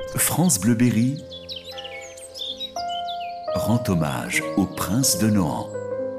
France Bleu Berry rend hommage au prince de Nohant.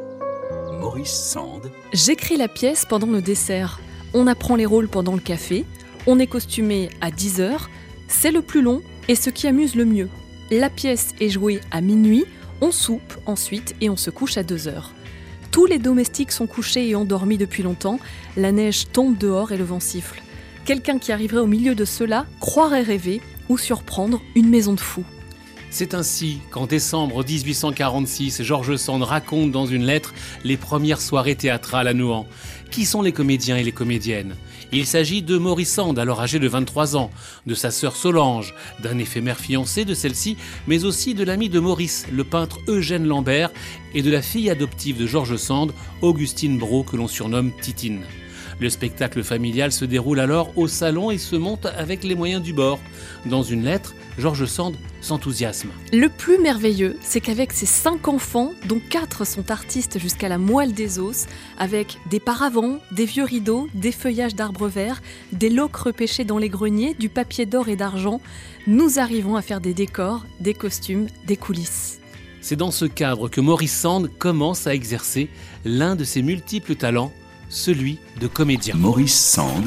Maurice Sand. J'écris la pièce pendant le dessert. On apprend les rôles pendant le café. On est costumé à 10h. C'est le plus long et ce qui amuse le mieux. La pièce est jouée à minuit. On soupe ensuite et on se couche à 2h. Tous les domestiques sont couchés et endormis depuis longtemps. La neige tombe dehors et le vent siffle. Quelqu'un qui arriverait au milieu de cela croirait rêver ou surprendre une maison de fous. C'est ainsi qu'en décembre 1846, George Sand raconte dans une lettre les premières soirées théâtrales à Nohant. Qui sont les comédiens et les comédiennes ? Il s'agit de Maurice Sand, alors âgé de 23 ans, de sa sœur Solange, d'un éphémère fiancé de celle-ci, mais aussi de l'ami de Maurice, le peintre Eugène Lambert, et de la fille adoptive de George Sand, Augustine Brault, que l'on surnomme Titine. Le spectacle familial se déroule alors au salon et se monte avec les moyens du bord. Dans une lettre, George Sand s'enthousiasme. Le plus merveilleux, c'est qu'avec ses 5 enfants, dont 4 sont artistes jusqu'à la moelle des os, avec des paravents, des vieux rideaux, des feuillages d'arbres verts, des loques repêchées dans les greniers, du papier d'or et d'argent, nous arrivons à faire des décors, des costumes, des coulisses. C'est dans ce cadre que Maurice Sand commence à exercer l'un de ses multiples talents, celui de comédien. Maurice Sand,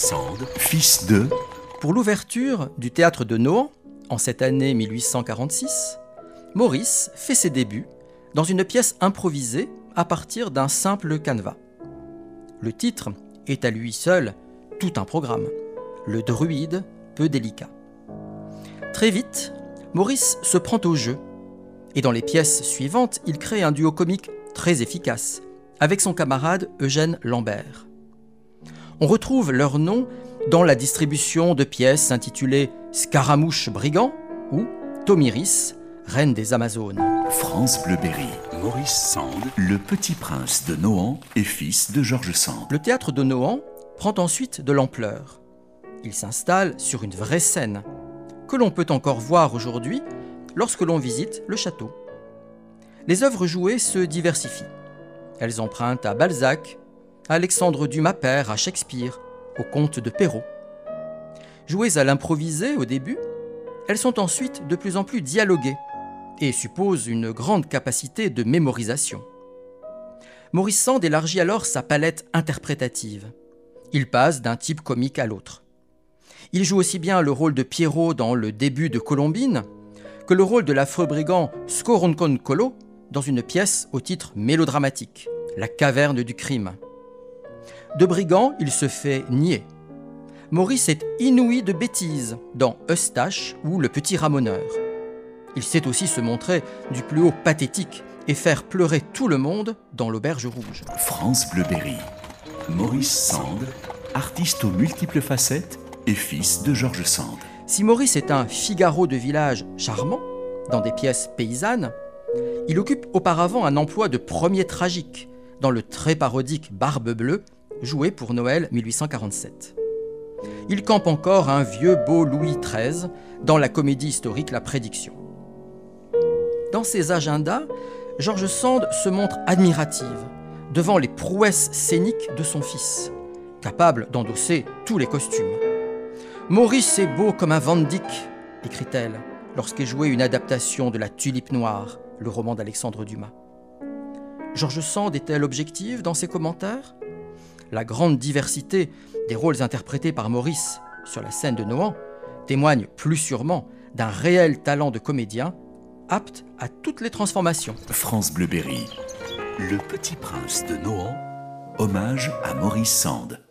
fils de... Pour l'ouverture du théâtre de Nohant, en cette année 1846, Maurice fait ses débuts dans une pièce improvisée à partir d'un simple canevas. Le titre est à lui seul tout un programme, le druide peu délicat. Très vite, Maurice se prend au jeu, et dans les pièces suivantes, il crée un duo comique très efficace, avec son camarade Eugène Lambert. On retrouve leur nom dans la distribution de pièces intitulées Scaramouche brigand ou Tomiris, reine des Amazones. France Bleu Berry, Maurice Sand, le petit prince de Nohant et fils de George Sand. Le théâtre de Nohant prend ensuite de l'ampleur. Il s'installe sur une vraie scène, que l'on peut encore voir aujourd'hui lorsque l'on visite le château. Les œuvres jouées se diversifient. Elles empruntent à Balzac, à Alexandre Dumas père, à Shakespeare, au conte de Perrault. Jouées à l'improvisé au début, elles sont ensuite de plus en plus dialoguées et supposent une grande capacité de mémorisation. Maurice Sand élargit alors sa palette interprétative. Il passe d'un type comique à l'autre. Il joue aussi bien le rôle de Pierrot dans le début de Colombine que le rôle de l'affreux brigand Skoronkon-Kolo dans une pièce au titre mélodramatique, La caverne du crime. De brigand, il se fait nier. Maurice est inouï de bêtises dans Eustache ou Le Petit Ramoneur. Il sait aussi se montrer du plus haut pathétique et faire pleurer tout le monde dans l'Auberge rouge. France Bleu Berry, Maurice Sand, artiste aux multiples facettes et fils de George Sand. Si Maurice est un Figaro de village charmant, dans des pièces paysannes, il occupe auparavant un emploi de premier tragique dans le très parodique Barbe Bleue, joué pour Noël 1847. Il campe encore un vieux beau Louis XIII dans la comédie historique La Prédiction. Dans ses agendas, George Sand se montre admirative devant les prouesses scéniques de son fils, capable d'endosser tous les costumes. « Maurice est beau comme un Van Dyck », écrit-elle lorsqu'est jouée une adaptation de La Tulipe Noire, le roman d'Alexandre Dumas. George Sand est-elle objective dans ses commentaires ? La grande diversité des rôles interprétés par Maurice sur la scène de Nohant témoigne plus sûrement d'un réel talent de comédien apte à toutes les transformations. France Bleu Berry, le petit prince de Nohant, hommage à Maurice Sand.